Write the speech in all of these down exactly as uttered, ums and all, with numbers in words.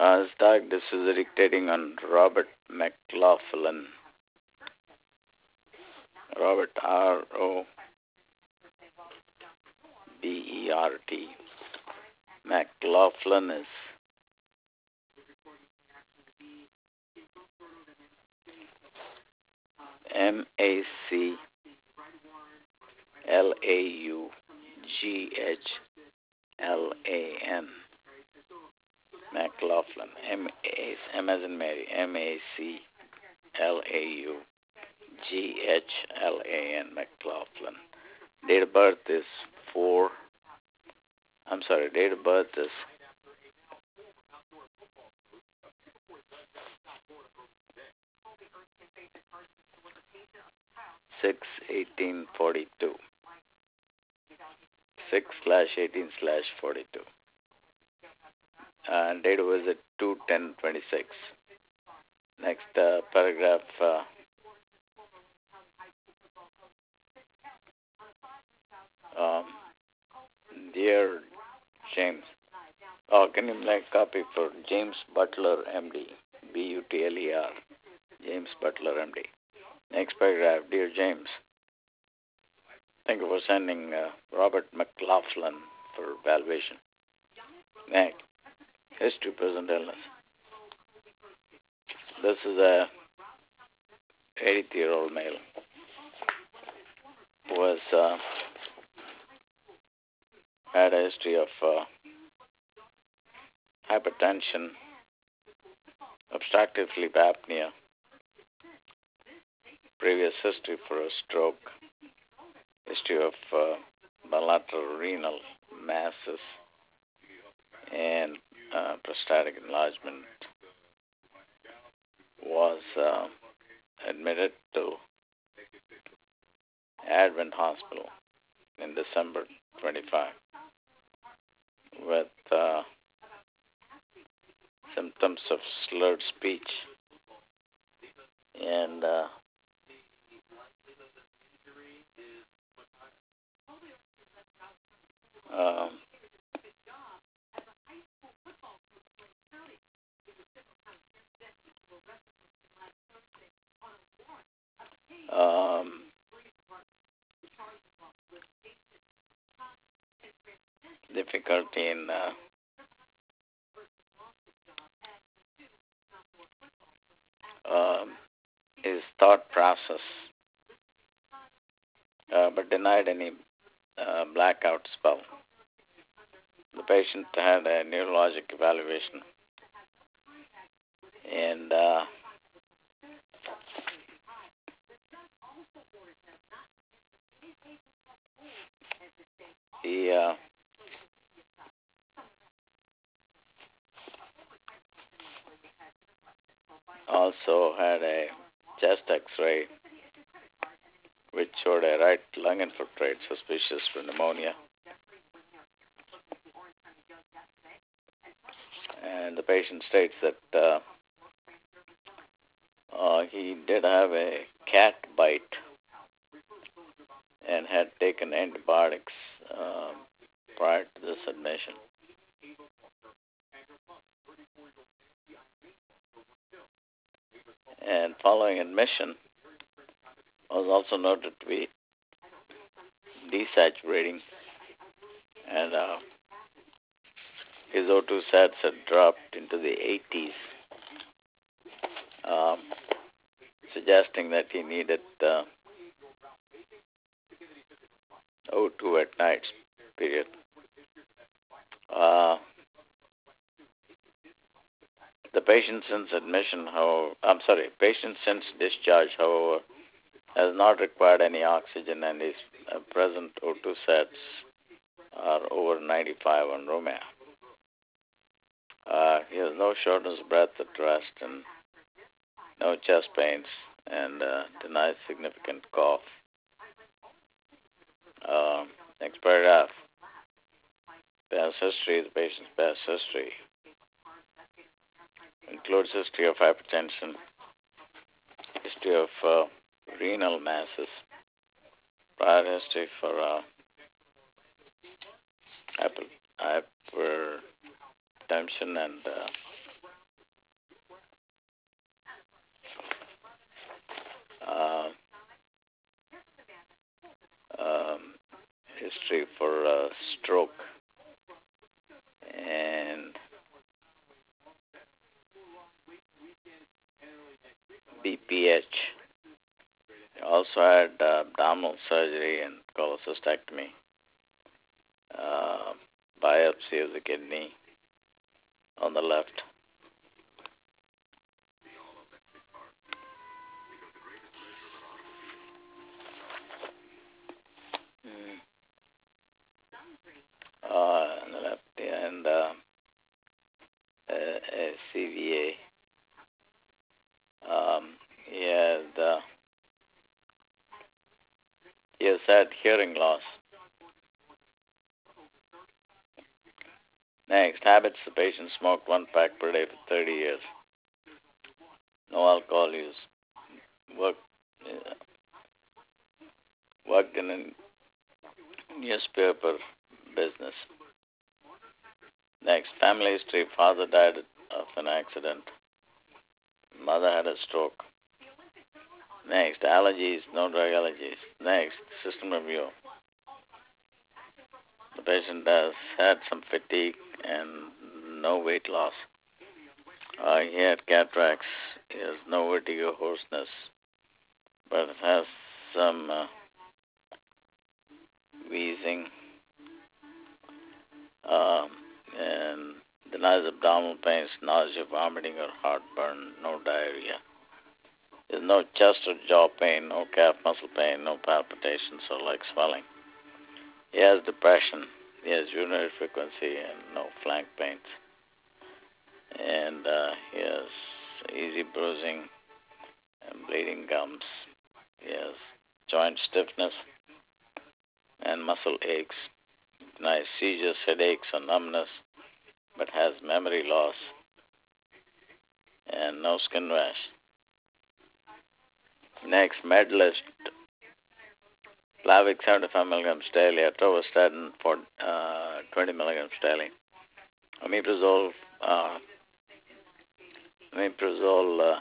Uh, Stark, this is dictating on Robert McLaughlin. Robert R O B E R T. McLaughlin is M A C L A U G H L A N. McLaughlin. M A M as in Mary. M A C L A U G H L A N. McLaughlin. Date of birth is four. I'm sorry. Date of birth is six eighteen forty two. Six slash eighteen slash forty two. And date of visit two ten twenty six. Next uh, paragraph. Uh, um, dear James. Oh, can you make a copy for James Butler, M D? B U T L E R. James Butler, M D. Next paragraph. Dear James. Thank you for sending uh, Robert McLaughlin for evaluation. Next. History, present illness. This is a eighty-year-old male who has uh, had a history of uh, hypertension, obstructive sleep apnea, previous history for a stroke, history of uh, bilateral renal masses, and uh, prostatic enlargement. Was uh, admitted to Advent Hospital in December twenty-five with uh, symptoms of slurred speech and uh, um, um, difficulty in uh, um, his thought process, uh, but denied any uh, blackout spell. The patient had a neurologic evaluation and uh, he uh, also had a chest X-ray which showed a right lung infiltrate suspicious for pneumonia. And the patient states that uh, uh, he did have a cat bite and had taken antibiotics uh, prior to this admission. And following admission was also noted to be desaturating, and uh, his O two sats had dropped into the eighties, um, suggesting that he needed uh, O two at night, period. Uh, the patient since admission, however, I'm sorry, patient since discharge, however, has not required any oxygen, and his uh, present O two sats are over ninety-five on Romea. Uh, he has no shortness of breath at rest and no chest pains, and uh, denies significant cough. Uh, next paragraph. Past history, the patient's past history includes history of hypertension, history of uh, renal masses, prior history for uh, hyper, hypertension and uh, B P H. Also had uh, abdominal surgery and cholecystectomy, uh, biopsy of the kidney on the left. Mm. Uh, on the left, yeah, and uh, a, a C V A. Um, he had uh, he has had hearing loss. Next, habits. The patient smoked one pack per day for thirty years. No alcohol use. Worked, uh, worked in a newspaper business. Next, family history. Father died of an accident. Mother had a stroke. Next, allergies. No drug allergies. Next, system review. The patient has had some fatigue and no weight loss. Uh, he had cataracts. He has no vertigo, hoarseness, but has some uh, wheezing, um, and denies abdominal pains, nausea, vomiting, or heartburn. No diarrhea. There's no chest or jaw pain, no calf muscle pain, no palpitations or leg swelling. He has depression. He has urinary frequency and no flank pains. And uh, he has easy bruising and bleeding gums. He has joint stiffness and muscle aches. Nice seizures, headaches, or numbness, but has memory loss and no skin rash. Next, med list. Plavix seventy-five milligrams daily, atorvastatin for uh, twenty milligrams daily. Omeprazole, uh, omeprazole, uh,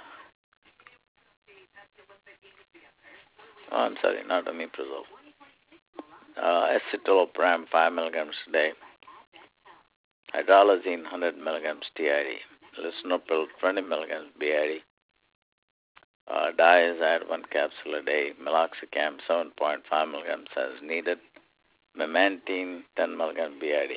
oh, I'm sorry, not omeprazole. Uh, escitalopram five milligrams a day. Hydralazine one hundred milligrams T I D. Lisinopril twenty milligrams B I D. Uh, Diazide one capsule a day. Meloxicam seven point five milligrams as needed. Memantine ten milligrams B I D.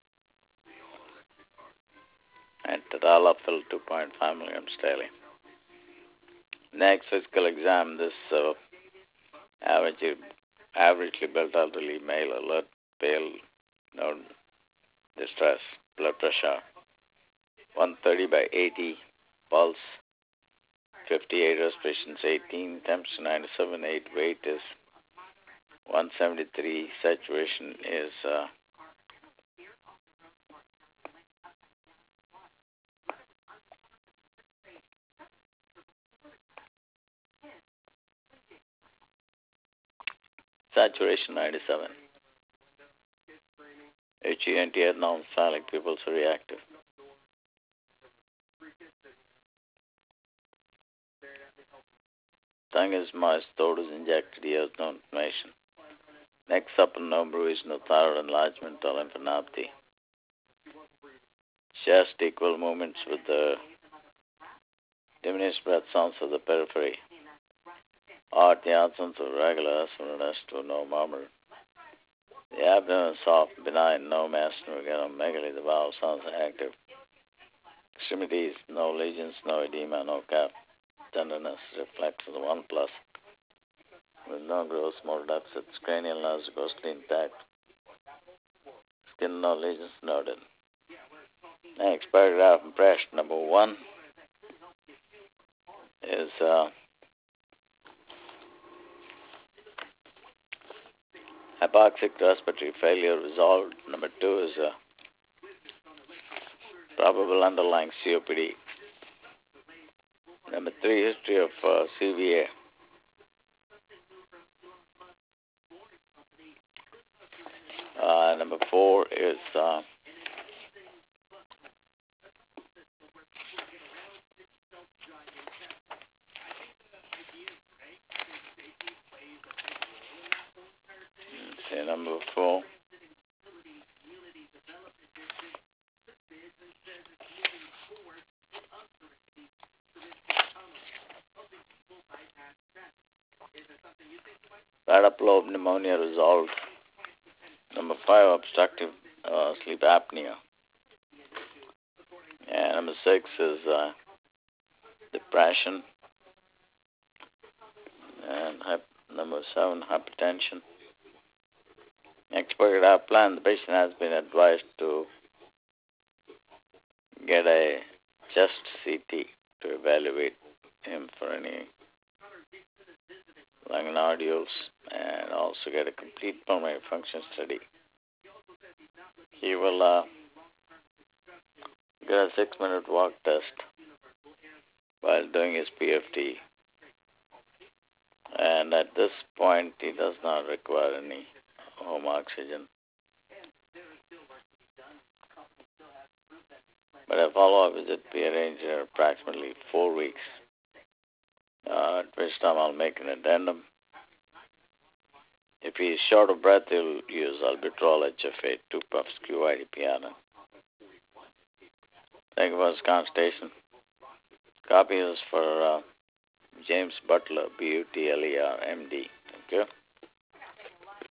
And tadalafil two point five milligrams daily. Next physical exam. This uh, average, averagely built elderly male, alert, pale, no distress, blood pressure one thirty by eighty, pulse fifty-eight, respirations eighteen, temperature ninety-seven, eight, weight is one seventy-three, saturation is uh, saturation ninety-seven. H E N T at non-phallic pupils are reactive. Tongue is moist, throat is injected, he has no inflammation. Neck supple, no bruise, no thyroid enlargement or lymphadenopathy. Chest equal movements with the diminished breath sounds of the periphery. Heart, the absence of regular acidosis to no murmur. The abdomen is soft, benign, no mass, no megaly. The bowel sounds active. Extremities, no lesions, no edema, no calf tenderness, reflects the one plus. With no gross motor deficits, cranial nerves ghostly intact. Skin, no lesions noted. Next paragraph impression number one is uh, hypoxic respiratory failure resolved. Number two is uh, probable underlying C O P D. Number three, history of uh, C V A. Uh, number four is uh, say number four. bladder lobe pneumonia resolved. Number five, obstructive uh, sleep apnea. And number six is uh, depression. And number seven, hypertension. Expected our plan, the patient has been advised to get a chest C T to evaluate him for any lung nodules and also get a complete pulmonary function study. He will uh, get a six-minute walk test while doing his P F T. And at this point, he does not require any home oxygen. But a follow-up visit be arranged in approximately four weeks, uh, at which time I'll make an addendum. If he is short of breath, he'll use albuterol H F A, two puffs, Q I D piano. Thank you for his consultation. Copy is for uh, James Butler, B U T L E R, M D. Thank you.